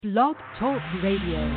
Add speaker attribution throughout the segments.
Speaker 1: Blog Talk Radio.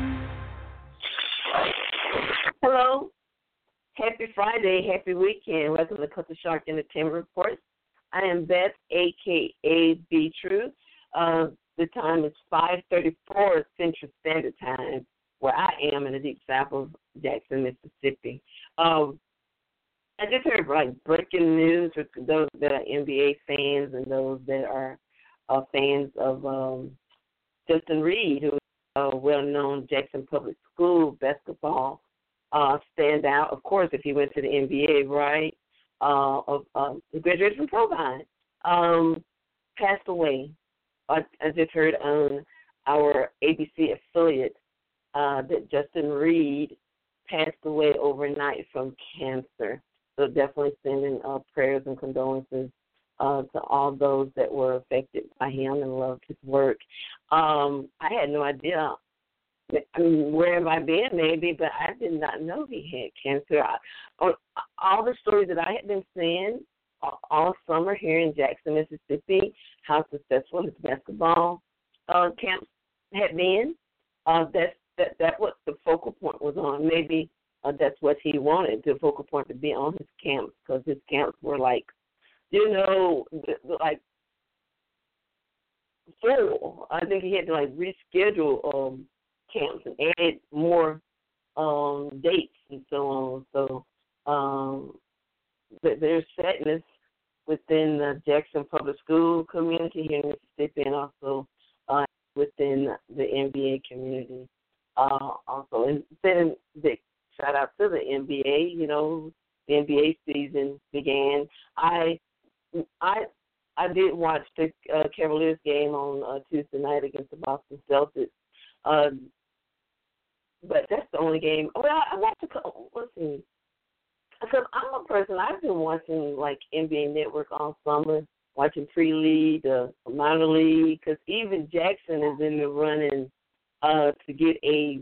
Speaker 2: Hello. Happy Friday. Happy weekend. Welcome to Cut the Shark Entertainment Report. I am Beth, a.k.a. B True. The time is 5:34 Central Standard Time, where I am in the deep south of Jackson, Mississippi. I just heard breaking news for those that are NBA fans and those that are fans of Justin Reed, who is a well-known Jackson Public School basketball standout. Of course, if he went to the NBA, right? He graduated from Provine. Passed away. I just heard on our ABC affiliate that Justin Reed passed away overnight from cancer. So definitely sending prayers and condolences to all those that were affected by him and loved his work. I had no idea. I mean, where have I been? Maybe, but I did not know he had cancer. All the stories that I had been seeing all summer here in Jackson, Mississippi, how successful his basketball camps had been. That what the focal point was on. Maybe that's what he wanted, the focal point to be on his camps, because his camps were like full. I think he had to reschedule camps and add more dates and so on. So there's sadness within the Jackson Public School community here in Mississippi, and also within the NBA community. Also, and then big shout out to the NBA. The NBA season began. I did watch the Cavaliers game on Tuesday night against the Boston Celtics. But that's the only game. Well, I watched a couple. Let's see. Because I'm a person, I've been watching NBA Network all summer, watching pre-league, minor league, because even Jackson is in the running to get a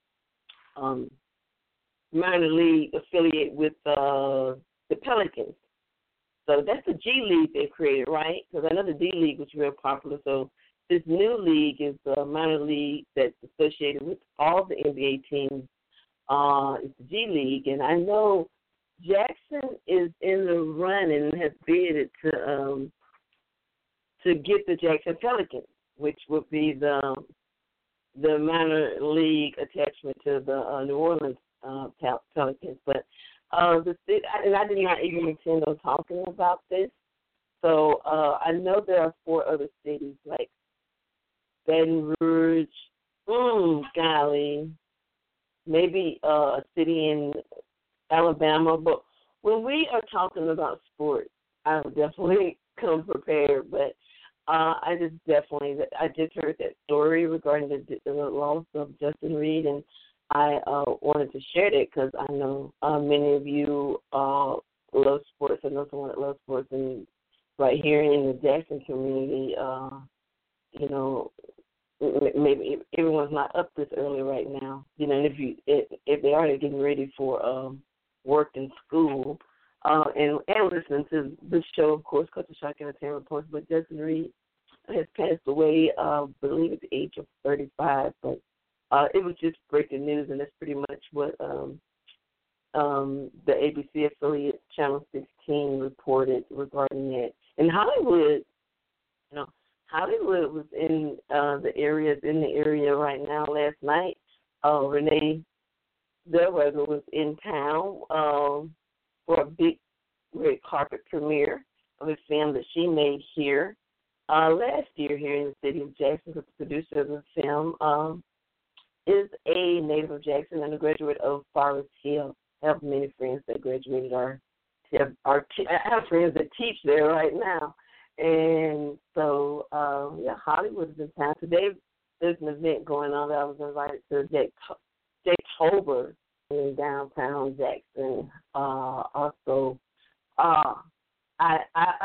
Speaker 2: minor league affiliate with the Pelicans. So that's the G League they created, right? Because I know the D League was real popular. So this new league is a minor league that's associated with all the NBA teams. It's the G League, and I know Jackson is in the run and has bid to get the Jackson Pelicans, which would be the minor league attachment to the New Orleans Pelicans. But the city, and I did not even intend on talking about this. So I know there are 4 other cities like Baton Rouge, golly, maybe a city in Alabama. But when we are talking about sports, I will definitely come prepared. But I just heard that story regarding the loss of Justin Reed, and I wanted to share that because I know many of you love sports. I know someone that loves sports, and right here in the Jackson community, maybe everyone's not up this early right now. And if they are, they're getting ready for work and school, and listening to this show, of course, Cut the Shark Entertainment Reports. But Justin Reed has passed away, I believe, at the age of 35. But it was just breaking news, and that's pretty much what the ABC affiliate Channel 16 reported regarding that. In Hollywood, Hollywood was in the area right now. Last night, Renee Zellweger was in town for a big red carpet premiere of a film that she made here last year here in the city of Jackson. The producer of the film is a native of Jackson and a graduate of Forest Hill. I have many friends that graduated I have friends that teach there right now. And so, Hollywood is in town. Today there's an event going on that I was invited to, Jakeober in downtown Jackson. Also, I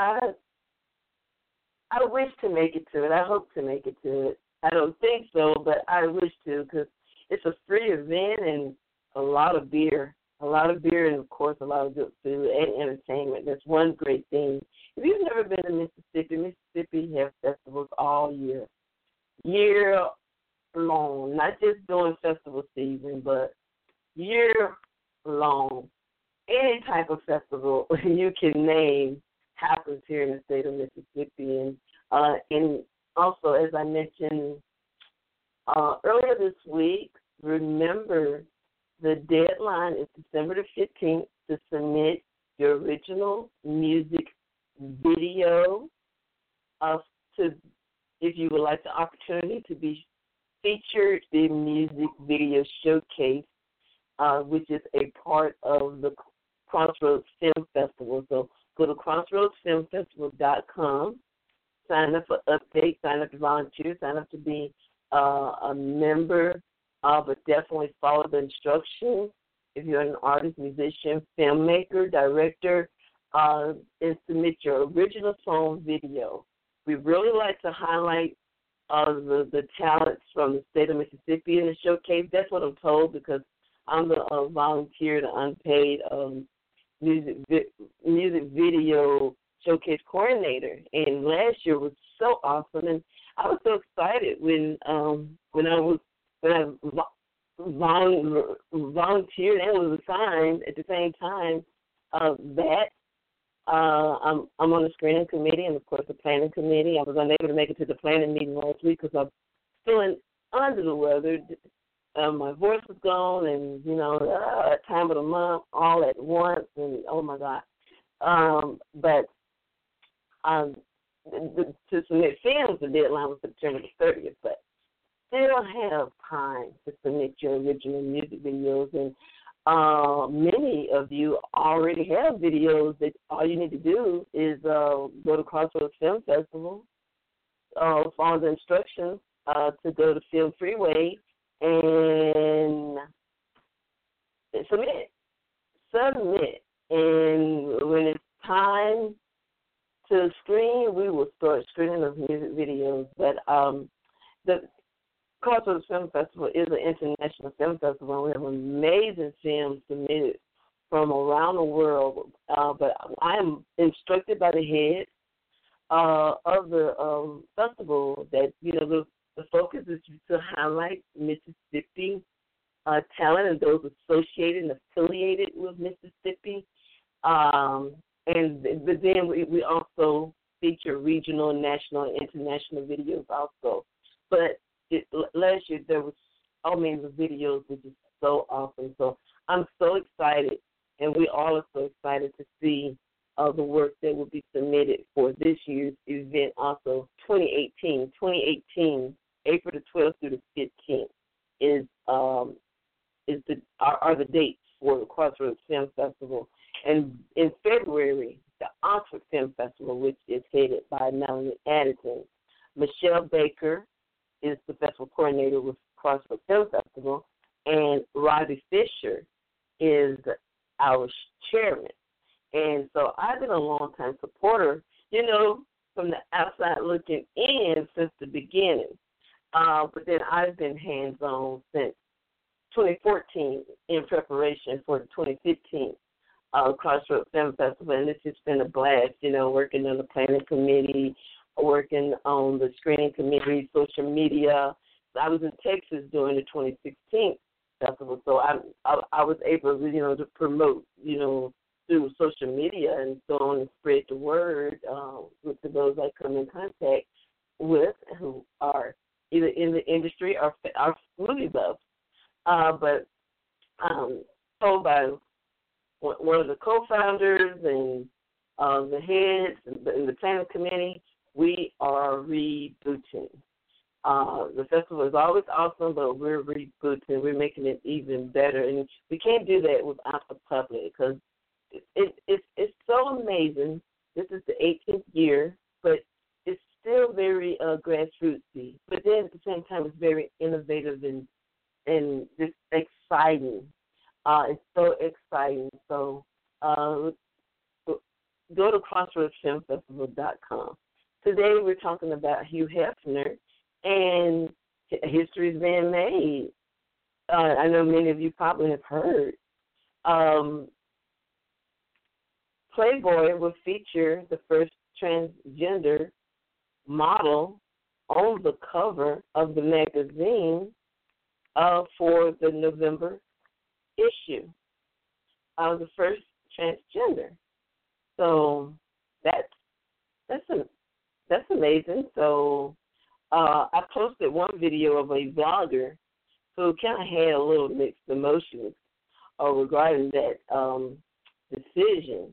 Speaker 2: wish to make it to it. I hope to make it to it. I don't think so, but I wish to, because it's a free event and a lot of beer, and, of course, a lot of good food and entertainment. That's one great thing. If you've never been to Mississippi, Mississippi has festivals all year long, not just during festival season, but year long. Any type of festival you can name happens here in the state of Mississippi. And also, as I mentioned earlier this week, remember the deadline is December the 15th to submit your original music video to, if you would like the opportunity to be featured in Music Video Showcase, which is a part of the Crossroads Film Festival. So go to crossroadsfilmfestival.com, sign up for updates, sign up to volunteer, sign up to be a member, but definitely follow the instructions. If you're an artist, musician, filmmaker, director, and submit your original song video. We really like to highlight the talents from the state of Mississippi in the showcase. That's what I'm told, because I'm the volunteer, the unpaid music video showcase coordinator. And last year was so awesome, and I was so excited when I volunteered and was assigned at the same time that I'm on the screening committee and, of course, the planning committee. I was unable to make it to the planning meeting last week because I'm feeling under the weather. My voice was gone, and, time of the month all at once, and, oh, my God. But to submit films, the deadline was September the 30th, but still have time to submit your original music videos. And many of you already have videos that all you need to do is go to Crossroads Film Festival, follow the instructions to go to Film Freeway and submit. And when it's time to screen, we will start screening those music videos. But the Crossroads Film Festival is an international film festival, and we have amazing films submitted from around the world. But I am instructed by the head of the festival that, the focus is to highlight Mississippi talent and those associated and affiliated with Mississippi. But then we also feature regional, national, and international videos also. But last year there was all kinds of videos, which is so awesome. So I'm so excited, and we all are so excited to see the work that will be submitted for this year's event. Also, 2018, April the 12th through the 15th are the dates for the Crossroads Film Festival. And in February, the Oxford Film Festival, which is headed by Melanie Addison. Michelle Baker is the festival coordinator with Crossroads Film Festival, and Robbie Fisher is our chairman. And so I've been a long-time supporter, from the outside looking in since the beginning. But then I've been hands-on since 2014 in preparation for the 2015 Crossroads Film Festival, and it's just been a blast, working on the planning committee, working on the screening committee, social media. I was in Texas during the 2016 festival, so I was able, to promote, through social media and so on, and spread the word with those I come in contact with who are either in the industry or are movie buffs. But told by one of the co-founders and the heads in the planning committee, we are rebooting. The festival is always awesome, but we're rebooting. We're making it even better, and we can't do that without the public because it's so amazing. This is the 18th year, but it's still very grassrootsy. But then at the same time, it's very innovative and just exciting. It's so exciting. So go to crossroadsfilmfestival.com. Today we're talking about Hugh Hefner, and history is being made. I know many of you probably have heard. Playboy will feature the first transgender model on the cover of the magazine for the November issue. The first transgender. So that's amazing. So I posted one video of a vlogger who kind of had a little mixed emotions regarding that decision.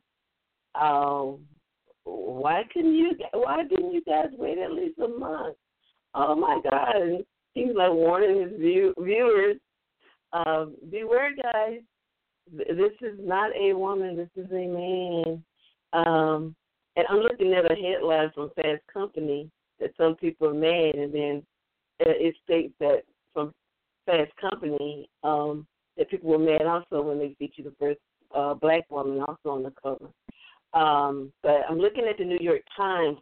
Speaker 2: Why didn't you guys wait at least a month? Oh my God! And he's like warning his viewers, beware, guys. This is not a woman. This is a man. And I'm looking at a headline from Fast Company that some people are mad, and then it states that from Fast Company that people were mad also when they featured the first black woman also on the cover. But I'm looking at the New York Times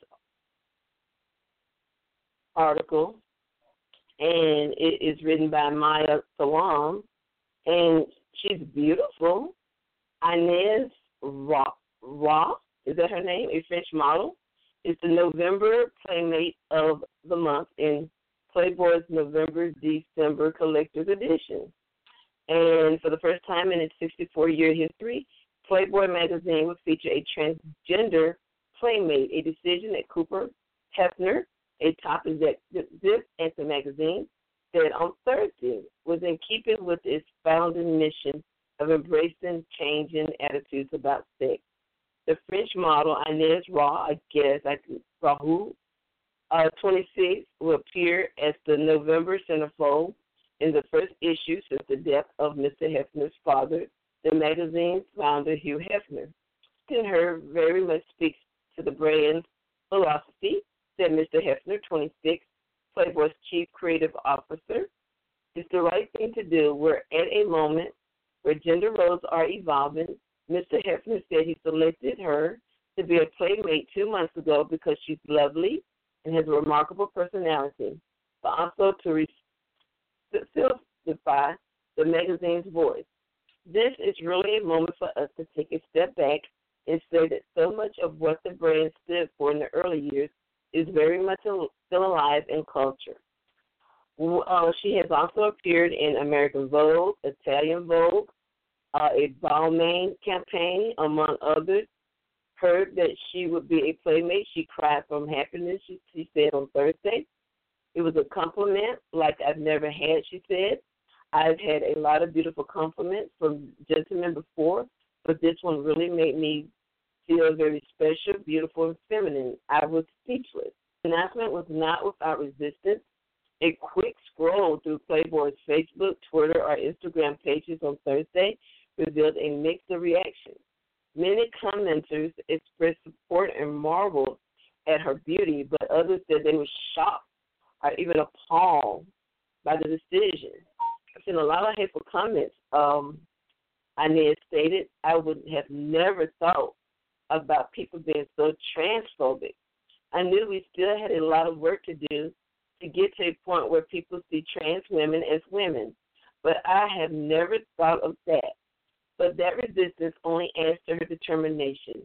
Speaker 2: article, and it is written by Maya Salam, and she's beautiful. Inez Raw, is that her name? A French model. It's the November Playmate of the Month in Playboy's November-December Collector's Edition. And for the first time in its 64-year history, Playboy magazine will feature a transgender playmate, a decision that Cooper Hefner, a top executive at the magazine, said on Thursday was in keeping with its founding mission of embracing changing attitudes about sex. The French model Inez Rahou, 26, will appear as the November centerfold in the first issue since the death of Mr. Hefner's father, the magazine's founder, Hugh Hefner. Her very much speaks to the brand's philosophy, said Mr. Hefner, 26, Playboy's chief creative officer. It's the right thing to do. We're at a moment where gender roles are evolving. Mr. Hefner said he selected her to be a playmate 2 months ago because she's lovely and has a remarkable personality, but also to simplify the magazine's voice. This is really a moment for us to take a step back and say that so much of what the brand stood for in the early years is very much still alive in culture. She has also appeared in American Vogue, Italian Vogue, a Balmain campaign, among others. Heard that she would be a playmate. She cried from happiness, she said on Thursday. It was a compliment like I've never had, she said. I've had a lot of beautiful compliments from gentlemen before, but this one really made me feel very special, beautiful, and feminine. I was speechless. The announcement was not without resistance. A quick scroll through Playboy's Facebook, Twitter, or Instagram pages on Thursday revealed a mix of reactions. Many commenters expressed support and marveled at her beauty, but others said they were shocked or even appalled by the decision. I've seen a lot of hateful comments. Inez stated, I would have never thought about people being so transphobic. I knew we still had a lot of work to do to get to a point where people see trans women as women, but I have never thought of that. But that resistance only adds to her determination.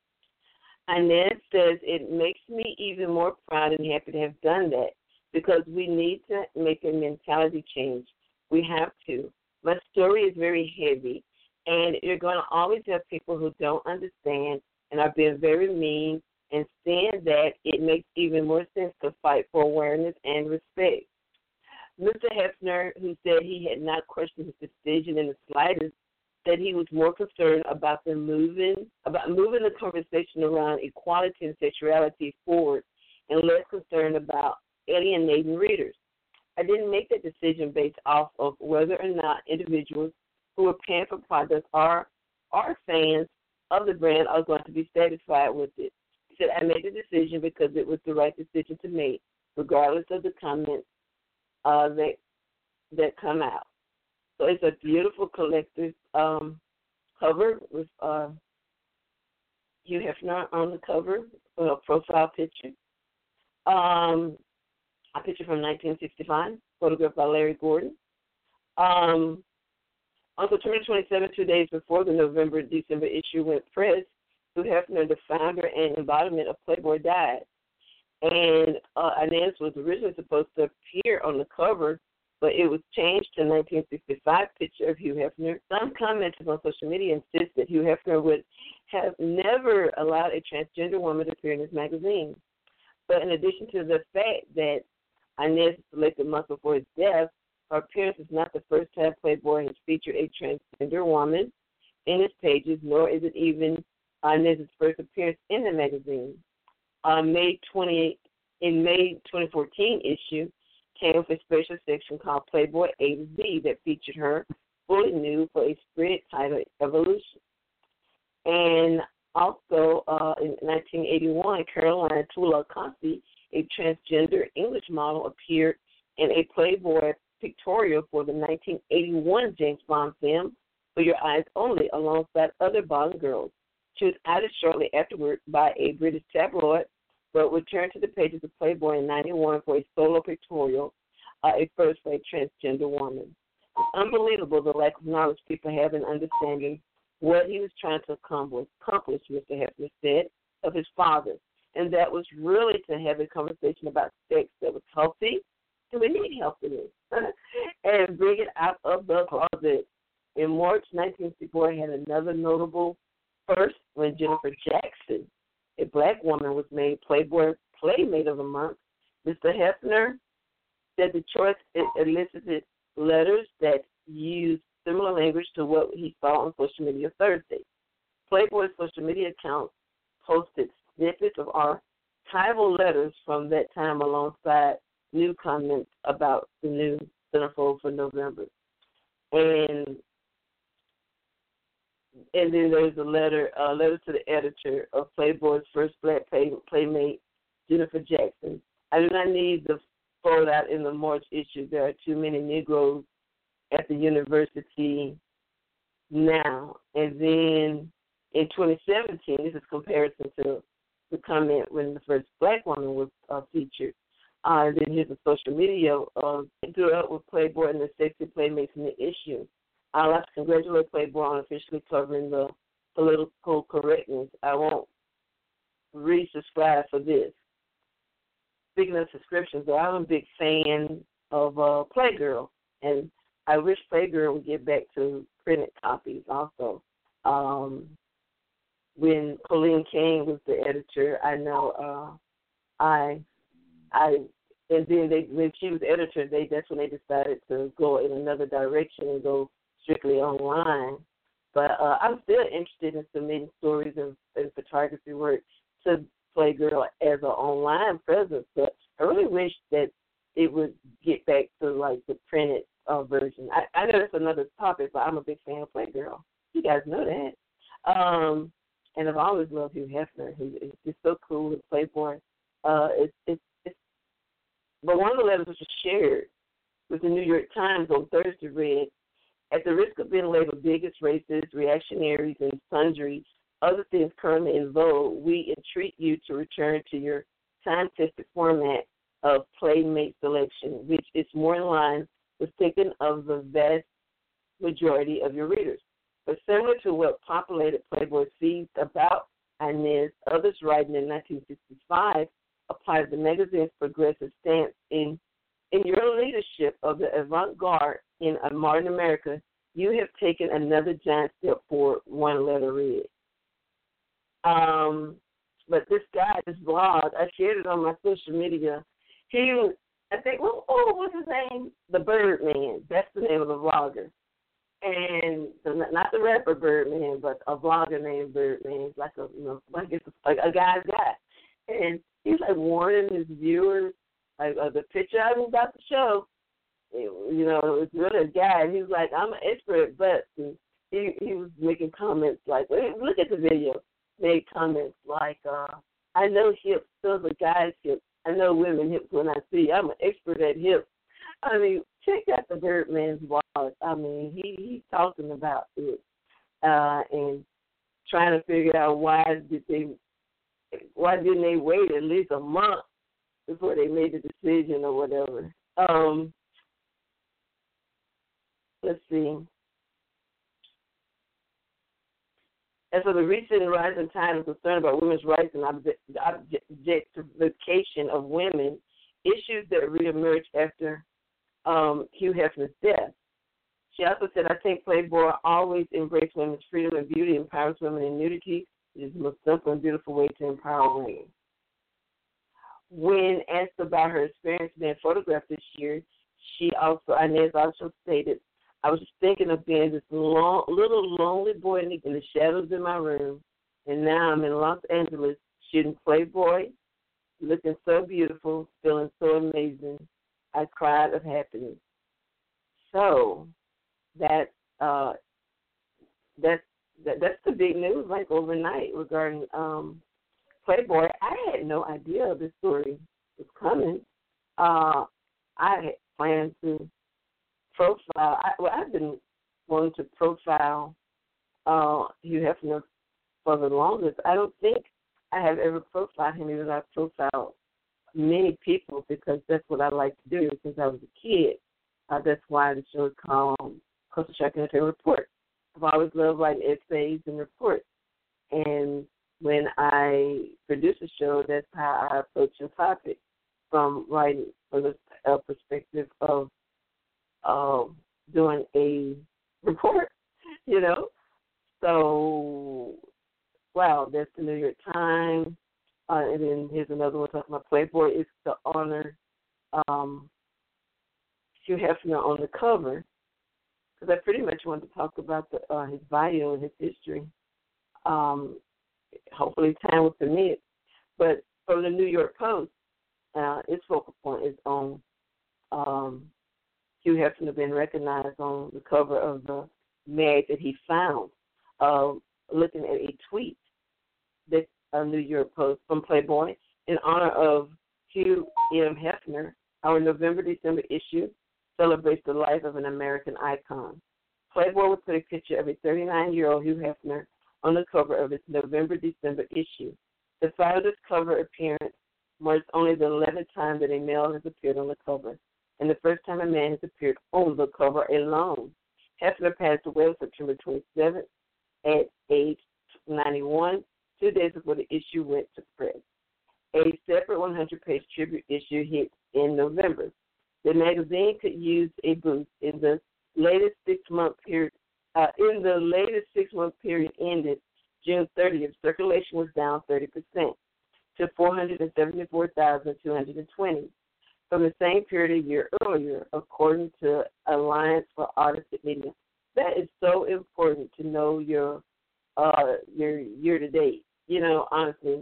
Speaker 2: Inez says, it makes me even more proud and happy to have done that because we need to make a mentality change. We have to. My story is very heavy, and you're going to always have people who don't understand and are being very mean, and seeing that it makes even more sense to fight for awareness and respect. Mr. Hefner, who said he had not questioned his decision in the slightest, said he was more concerned about moving the conversation around equality and sexuality forward and less concerned about alienating readers. I didn't make that decision based off of whether or not individuals who are paying for products are fans of the brand are going to be satisfied with it. He said, I made the decision because it was the right decision to make, regardless of the comments that come out. So it's a beautiful collector's cover with Hugh Hefner on the cover, a profile picture. A picture from 1965, photographed by Larry Gordon. On September 27, 2 days before the November-December issue went press, Hugh Hefner, the founder and embodiment of Playboy, died. And Inez was originally supposed to appear on the cover, but it was changed to 1965 picture of Hugh Hefner. Some commenters on social media insist that Hugh Hefner would have never allowed a transgender woman to appear in his magazine. But in addition to the fact that Inez was selected months before his death, her appearance is not the first time Playboy has featured a transgender woman in its pages, nor is it even Inez's first appearance in the magazine. May 2014 issue came with a special section called Playboy A to Z that featured her fully nude for a spread titled Evolution. And also in 1981, Caroline Tula-Conti, a transgender English model, appeared in a Playboy pictorial for the 1981 James Bond film For Your Eyes Only, alongside other Bond girls. She was outed shortly afterward by a British tabloid, but returned to the pages of Playboy in 1991 for a solo pictorial, a first for a transgender woman. It's unbelievable the lack of knowledge people have in understanding what he was trying to accomplish, Mr. Hefner said, of his father. And that was really to have a conversation about sex that was healthy, and we need healthiness, and bring it out of the closet. In March 1964, had another notable first when Jennifer Jackson, a black woman, was made Playboy Playmate of the Month. Mr. Hefner said the choice elicited letters that used similar language to what he saw on social media Thursday. Playboy's social media account posted snippets of archival letters from that time alongside new comments about the new centerfold for November. And then there's a letter to the editor of Playboy's first black playmate, Jennifer Jackson. I do not need the fold out in the March issue. There are too many Negroes at the university now. And then in 2017, this is comparison to the comment when the first black woman was featured. Then here's a social media grew up with Playboy and the sexy playmates in the issue. I'd like to congratulate Playboy on officially covering the political correctness. I won't resubscribe for this. Speaking of subscriptions, though, I'm a big fan of Playgirl, and I wish Playgirl would get back to printed copies also. When Colleen King was the editor, I know and then when she was editor, that's when they decided to go in another direction and go strictly online. But I'm still interested in submitting stories and photography work to Playgirl as an online presence. But I really wish that it would get back to like the printed version. I know that's another topic, but I'm a big fan of Playgirl. You guys know that. And I've always loved Hugh Hefner. He's just so cool with Playboy. But one of the letters which was shared with the New York Times on Thursday read, at the risk of being labeled bigots, racists, reactionaries, and sundry other things currently in vogue, we entreat you to return to your time-tested format of playmate selection, which is more in line with thinking of the vast majority of your readers. But similar to what populated Playboy feeds about Inez, others writing in 1965 applied the magazine's progressive stance in your leadership of the avant-garde in a modern America. You have taken another giant step forward, one letter read. But this guy, this blog, I shared it on my social media. I think, what's his name? The Birdman. That's the name of the vlogger. And not the rapper Birdman, but a vlogger named Birdman. It's like a guy's guy. And he's like warning his viewers, like the picture I'm about to show. It's really a guy. And he's like, I'm an expert, but he was making comments like, look at the video. Made comments like, I know hips, those are guys' hips. I know women hips when I see. I'm an expert at hips. I mean, check out the Birdman's blog. I mean, he's talking about it and trying to figure out why didn't they wait at least a month before they made the decision or whatever. Let's see. As for the recent rising tide of concern about women's rights and objectification of women, issues that reemerged after Hugh Hefner's death. She also said, I think Playboy always embraced women's freedom and beauty, empowers women in nudity. It is the most simple and beautiful way to empower women. When asked about her experience being photographed this year, Inez also stated, I was just thinking of being this little lonely boy in the shadows in my room, and now I'm in Los Angeles shooting Playboy, looking so beautiful, feeling so amazing. I cried of happiness. So that's the big news, like overnight, regarding Playboy. I had no idea this story was coming. I had planned to profile. I've been wanting to profile Hugh Hefner for the longest. I don't think I have ever profiled him, even though I've profiled many people, because that's what I like to do since I was a kid. That's why the show is called Culture Shock Entertainment Report. I've always loved writing essays and reports. And when I produce a show, that's how I approach a topic, from writing from the perspective of doing a report, you know. So, wow, that's the New York Times. And then here's another one talking about Playboy. It's to honor Hugh Hefner on the cover, because I pretty much wanted to talk about his bio and his history. Hopefully time will permit. But from the New York Post, its focal point is on Hugh Hefner being recognized on the cover of the mag that he found, looking at a tweet that New York Post from Playboy in honor of Hugh M. Hefner. Our November-December issue celebrates the life of an American icon. Playboy would put a picture of a 39-year-old Hugh Hefner on the cover of its November-December issue. The founder's cover appearance marks only the 11th time that a male has appeared on the cover, and the first time a man has appeared on the cover alone. Hefner passed away on September 27th at age 91, 2 days before the issue went to press. A separate 100-page tribute issue hit in November. The magazine could use a boost in the latest 6-month period. Ended June 30th. Circulation was down 30% to 474,220 from the same period a year earlier, according to Alliance for Artistic Media. That is so important to know your year-to-date. You know, honestly,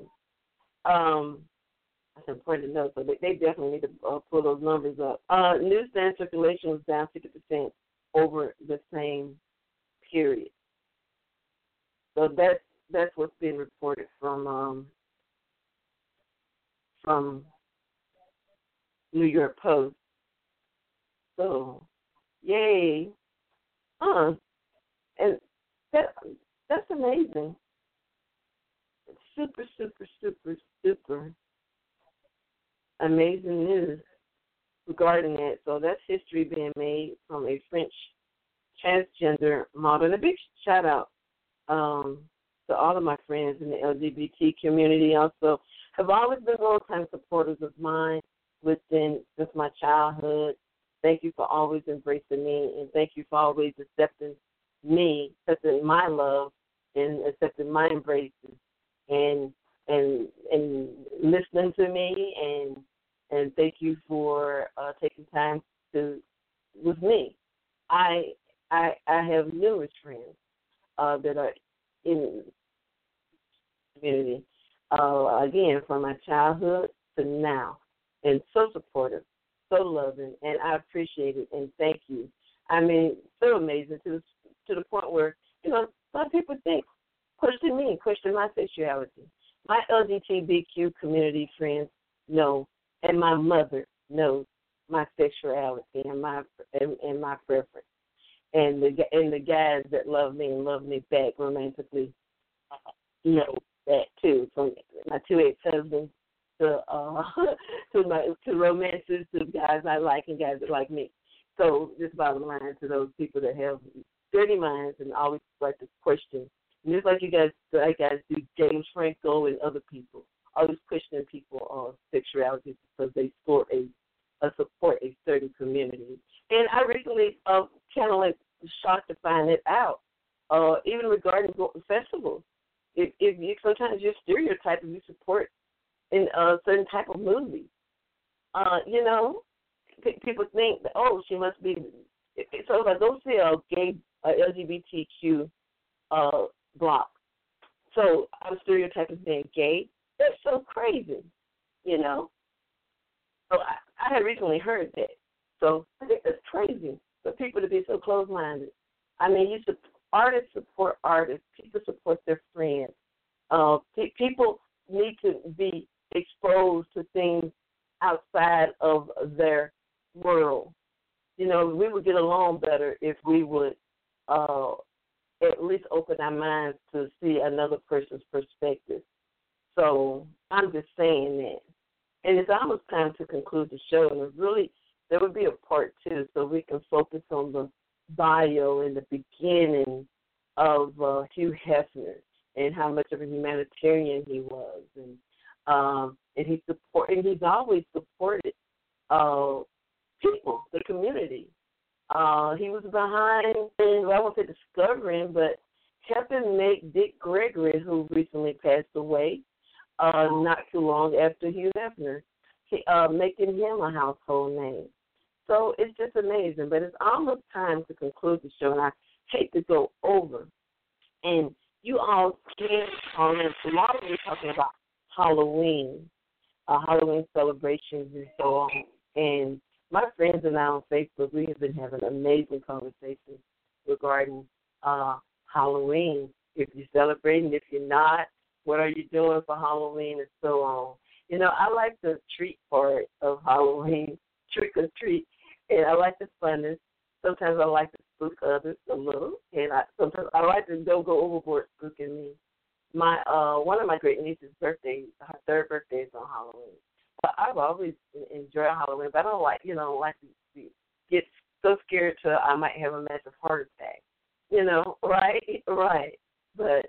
Speaker 2: that's important to know. So they definitely need to pull those numbers up. Newsstand circulation was down 50% over the same period. So that's what's being reported from New York Post. So, yay. And that's amazing. Super, super, super, super amazing news regarding it. So that's history being made from a French transgender model. And a big shout out to all of my friends in the LGBT community. Also, have always been long-time supporters of mine since my childhood. Thank you for always embracing me, and thank you for always accepting me, accepting my love, and accepting my embraces, and listening to me, and thank you for taking time with me. I have numerous friends that are in the community, again, from my childhood to now, and so supportive, so loving, and I appreciate it, and thank you. I mean, so amazing to the point where, you know, some people question me, question my sexuality. My LGBTQ community friends know, and my mother knows my sexuality and my preference. And the guys that love me and love me back romantically know that too. From my 2 ex-husbands to romances, to guys I like and guys that like me. So just bottom line, to those people that have dirty minds and always like to question And just like you guys do James Franco and other people, always questioning people on sexuality because they support a certain community. And I recently kind of like shocked to find it out, even regarding festivals. If you sometimes you're stereotyped if you support in a certain type of movie, you know, people think that, oh, she must be. So if I go see a gay LGBTQ block, so I'm stereotyping being gay. That's so crazy, you know. So I had recently heard that. So I think that's crazy for people to be so close-minded. I mean, artists support artists. People support their friends. People need to be exposed to things outside of their world. You know, we would get along better if we would at least open our minds to see another person's perspective. So I'm just saying that. And it's almost time to conclude the show. And there would be a part 2 so we can focus on the bio and the beginning of Hugh Hefner and how much of a humanitarian he was. And he's always supported people, the community. He was behind, I won't say discovering, but helping make Dick Gregory, who recently passed away, not too long after Hugh Hefner, making him a household name. So it's just amazing. But it's almost time to conclude the show, and I hate to go over. And you all can call in. Tomorrow we're talking about Halloween celebrations and so on. And my friends and I on Facebook, we have been having amazing conversations regarding Halloween. If you're celebrating, if you're not, what are you doing for Halloween and so on. You know, I like the treat part of Halloween, trick or treat, and I like the funness. Sometimes I like to spook others a little, and sometimes I like to go overboard spooking me. One of my great niece's birthday, her third birthday is on Halloween. But I've always enjoyed Halloween, but I don't like to get so scared till I might have a massive heart attack. You know, right. But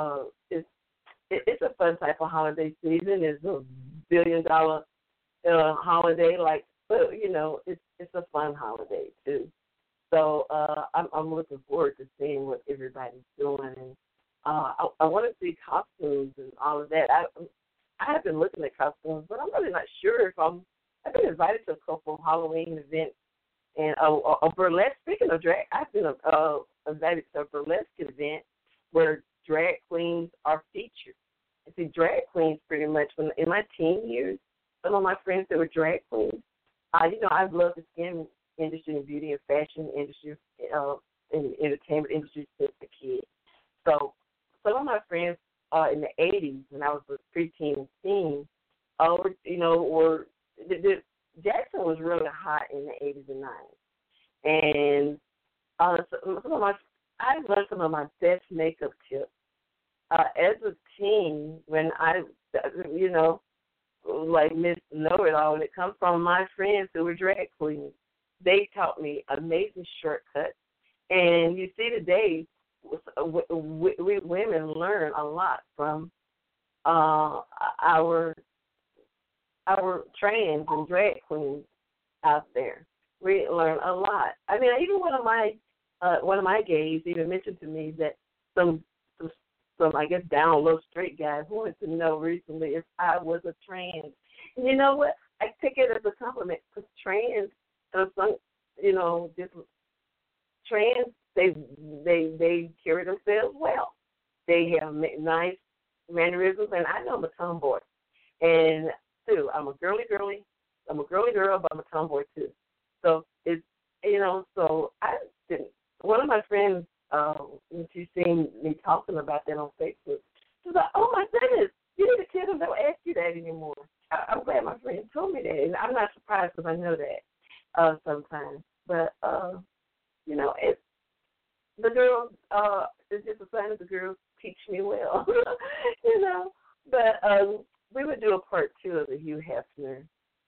Speaker 2: it's a fun type of holiday season. It's a $1 billion holiday, but you know, it's a fun holiday too. So I'm looking forward to seeing what everybody's doing, and I want to see costumes and all of that. I have been looking at costumes, but I'm really not sure if I've been invited to a couple of Halloween events and a burlesque. Speaking of drag, I've been invited to a burlesque event where drag queens are featured. And see, drag queens pretty much, in my teen years, some of my friends that were drag queens, I've loved the skin industry and beauty and fashion industry and entertainment industry since a kid. So some of my friends in the 80s, when I was a preteen and teen, Jackson was really hot in the 80s and 90s. And I learned some of my best makeup tips. As a teen, when like Miss Know-It-All, when it comes from my friends who were drag queens, they taught me amazing shortcuts. And you see today, we women learn a lot from our trans and drag queens out there. We learn a lot. I mean, even one of my gays even mentioned to me that some I guess down low straight guys wanted to know recently if I was a trans. And you know what? I take it as a compliment because trans, just trans, they carry themselves well. They have nice mannerisms, and I know I'm a tomboy. And too, I'm a girly girl, but I'm a tomboy too. So it's so I didn't. One of my friends, when she seen me talking about that on Facebook, she was like, "Oh my goodness, you need to tell them don't ask you that anymore." I'm glad my friend told me that, and I'm not surprised because I know that sometimes. But it's the girls. It's just a sign that the girls teach me well, But we would do a part 2 of the Hugh Hefner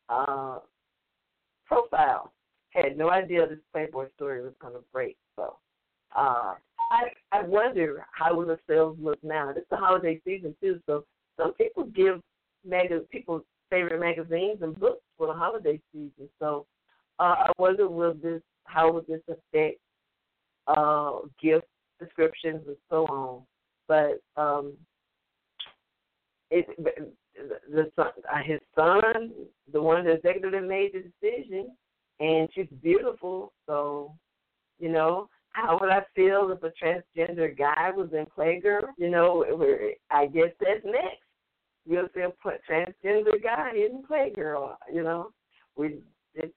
Speaker 2: profile. Had no idea this Playboy story was going to break. So I wanted wonder how will the sales look now. It's the holiday season too, so some people give people's favorite magazines and books for the holiday season. So I wonder how will this affect gift descriptions and so on. But his son, the one the executive that made the decision, and she's beautiful. So, how would I feel if a transgender guy was in Playgirl? I guess that's next. You'll see a transgender guy in Playgirl. It's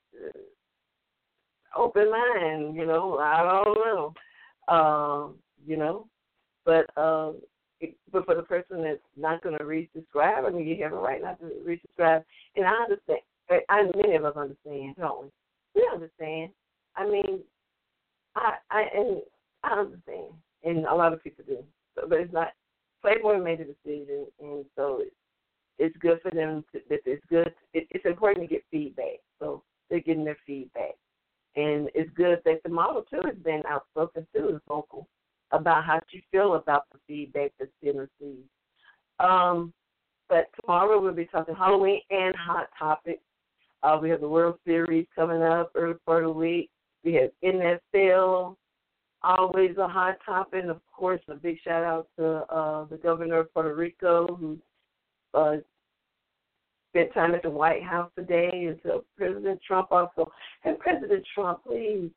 Speaker 2: open mind. I don't know. But for the person that's not going to read subscribe, I mean, you have a right not to read subscribe. And I understand. Many of us understand, don't we? We understand. I mean, I understand, and a lot of people do. So, but it's not. Playboy made a decision, and so it's good for them. It's good. It's important to get feedback. So they're getting their feedback, and it's good that the model too has been outspoken too, is vocal about how she feel about the feedback that's been received. But tomorrow we'll be talking Halloween and Hot Topics. We have the World Series coming up early part of the week. We have NFL, always a hot topic. And, of course, a big shout-out to the governor of Puerto Rico who spent time at the White House today, and to President Trump also. And President Trump, please,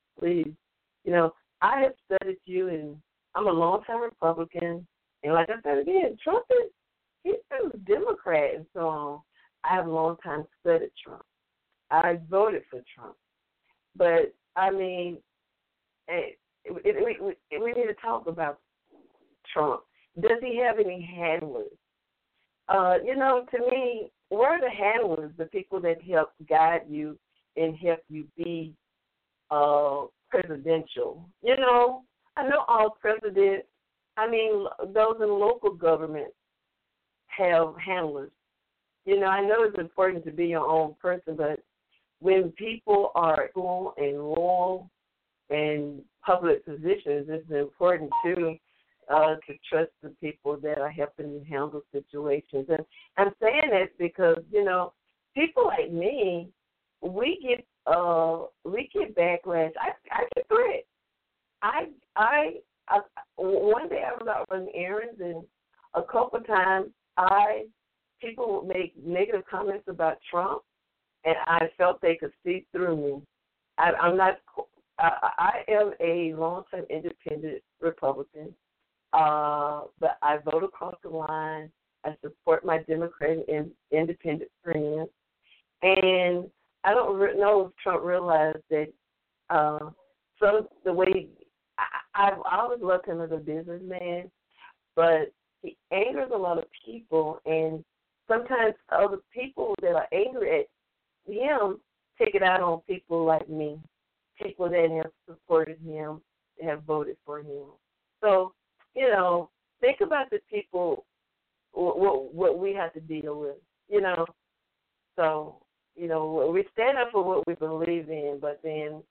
Speaker 2: I have studied you, and I'm a longtime Republican. And like I said again, Trump he's been a Democrat and so on. I have a long time studied Trump. I voted for Trump. But, I mean, we need to talk about Trump. Does he have any handlers? To me, where are the handlers, the people that help guide you and help you be presidential? I know all presidents, those in local government have handlers. I know it's important to be your own person, but when people are cool and loyal in public positions, it's important to trust the people that are helping you handle situations. And I'm saying that because, people like me, we get backlash. I get threats. I one day I was out running errands, and a couple of times people would make negative comments about Trump, and I felt they could see through me. I am a longtime independent Republican, but I vote across the line. I support my Democratic and independent friends, and I don't know if Trump realized that the way I've always loved him as a businessman, but he angers a lot of people, and sometimes other people that are angry at him take it out on people like me, people that have supported him, have voted for him. So, think about the people, what we have to deal with, So, we stand up for what we believe in, but then,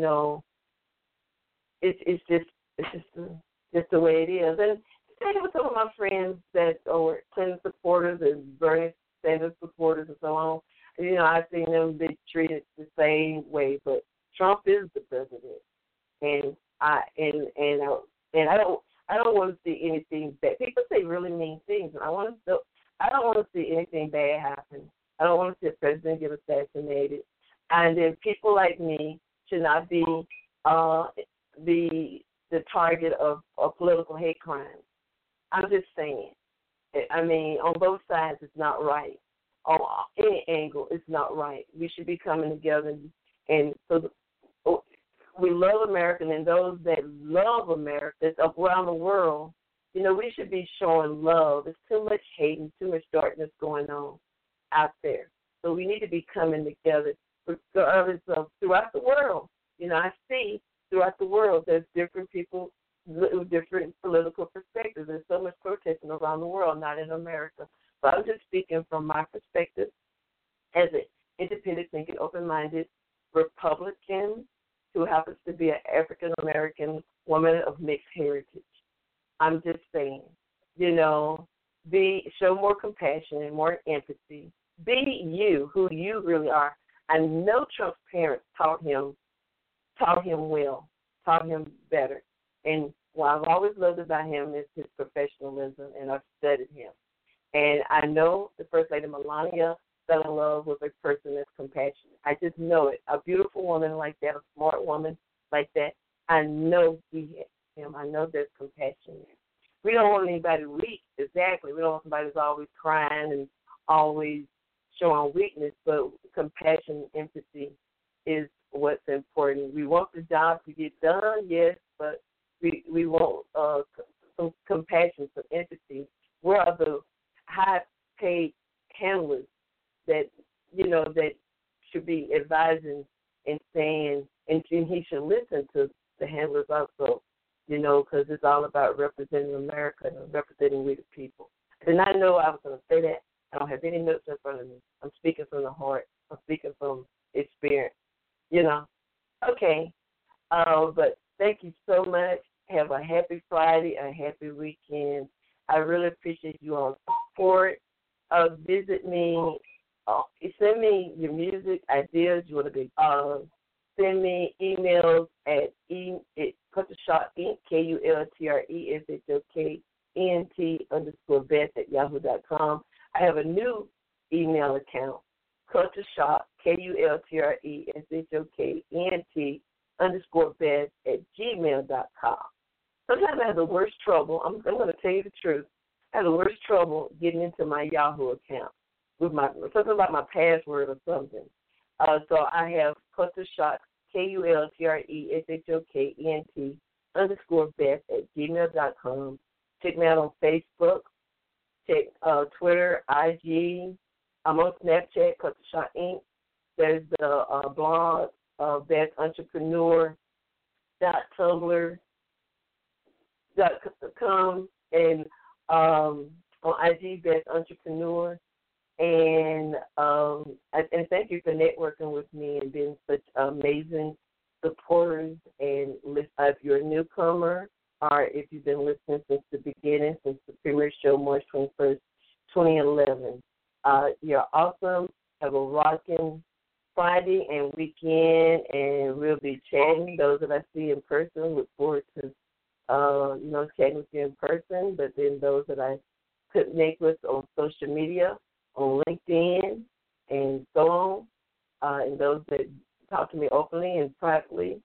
Speaker 2: it's just the way it is. And same with some of my friends that are Clinton supporters and Bernie Sanders supporters and so on. I've seen them be treated the same way, but Trump is the president, and I don't want to see anything bad. People say really mean things, and I don't want to see anything bad happen. I don't want to see a president get assassinated, and then people like me should not be the target of political hate crimes. I'm just saying. On both sides, it's not right. On any angle, it's not right. We should be coming together, and so we love America, and those that love America, that's around the world, we should be showing love. There's too much hate and too much darkness going on out there. So we need to be coming together regardless of throughout the world. I see throughout the world there's different people with different political perspectives. There's so much protesting around the world, not in America. So I'm just speaking from my perspective as an independent thinking, open-minded Republican who happens to be an African-American woman of mixed heritage. I'm just saying, you know, show more compassion and more empathy. Be you, who you really are. I know Trump's parents taught him well, taught him better. And what I've always loved about him is his professionalism, and I've studied him. And I know the First Lady Melania fell in love with a person that's compassionate. I just know it. A beautiful woman like that, a smart woman like that, I know him. I know there's compassion there. We don't want anybody weak, exactly. We don't want somebody who's always crying and always showing weakness, but compassion and empathy is what's important. We want the job to get done, yes, but we want some compassion, some empathy. Where are the high-paid handlers that, that should be advising and saying, and he should listen to the handlers also, because it's all about representing America and representing we the people. I did not know I was going to say that. I don't have any notes in front of me. I'm speaking from the heart. I'm speaking from experience, Okay, but thank you so much. Have a happy Friday, a happy weekend. I really appreciate you all support. Visit me. Send me your music ideas. You want to be send me emails at Culture Shock Inc. KULTRESHOKENT_Beth@yahoo.com. I have a new email account, Culture Shock KULTRESHOKENT_Beth@gmail.com. Sometimes I have the worst trouble. I'm going to tell you the truth. I have the worst trouble getting into my Yahoo account with something about my password or something. So I have Culture Shock, KULTRESHOKENT_Beth@gmail.com. Check me out on Facebook. Check Twitter, IG. I'm on Snapchat, Culture Shock Inc. There's the blog, BethEntrepreneur.tumblr.com, and on IG, Beth Entrepreneur. And thank you for networking with me and being such amazing supporters. And if you're a newcomer or if you've been listening since the beginning, since the premiere show March 21st, 2011, you're awesome. Have a rocking Friday and weekend, and we'll be chatting. Those that I see in person, look forward to chatting with you in person. But then those that I connect with on social media, on LinkedIn, and so on, and those that talk to me openly and privately,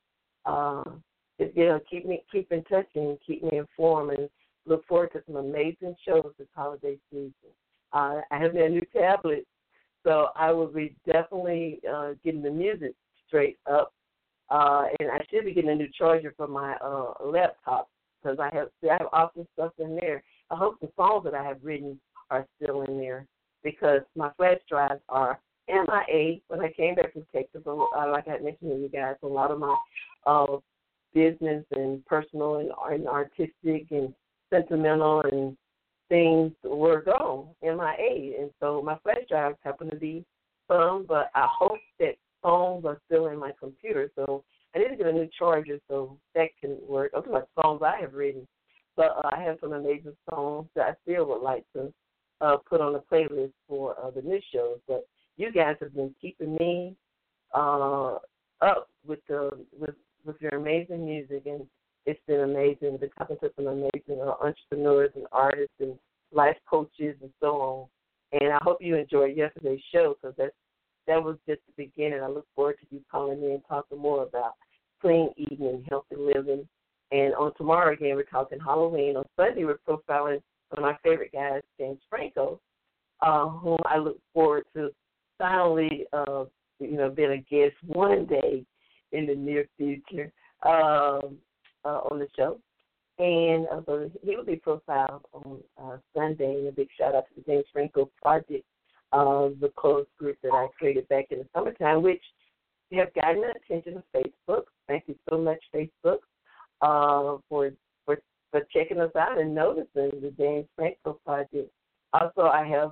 Speaker 2: keep in touch and keep me informed, and look forward to some amazing shows this holiday season. I have a new tablet, so I will be definitely getting the music straight up, and I should be getting a new charger for my laptop, because I have awesome stuff in there. I hope the songs that I have written are still in there, because my flash drives are MIA. When I came back from Texas, like I mentioned to you guys, a lot of my business and personal and artistic and sentimental and things were gone, MIA. And so my flash drives happen to be some, but I hope that songs are still in my computer. So I need to get a new charger so that can work. I'm talking about songs I have written, but I have some amazing songs that I still would like to put on the playlist for the new shows. But you guys have been keeping me up with your amazing music, and it's been amazing. I've been talking to some amazing entrepreneurs and artists and life coaches and so on. And I hope you enjoyed yesterday's show, because that was just the beginning. I look forward to you calling me and talking more about clean eating and healthy living. And on tomorrow again, we're talking Halloween. On Sunday, we're profiling one of my favorite guys, James Franco, whom I look forward to finally, being a guest one day in the near future on the show. And so he will be profiled on Sunday. And a big shout out to the James Franco Project, the closed group that I created back in the summertime, which have gotten the attention of Facebook. Thank you so much, Facebook, for checking us out and noticing the James Franco Project. Also, I have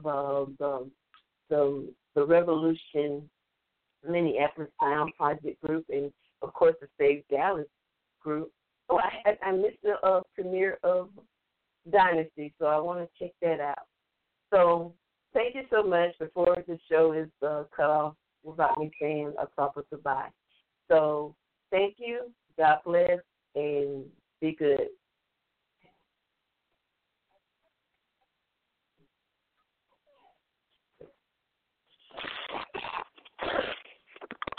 Speaker 2: the Revolution Minneapolis Sound Project group, and of course the Save Dallas group. Oh, I missed the premiere of Dynasty, so I want to check that out. So thank you so much. Before the show is cut off without me saying a proper goodbye. So thank you. God bless and be good.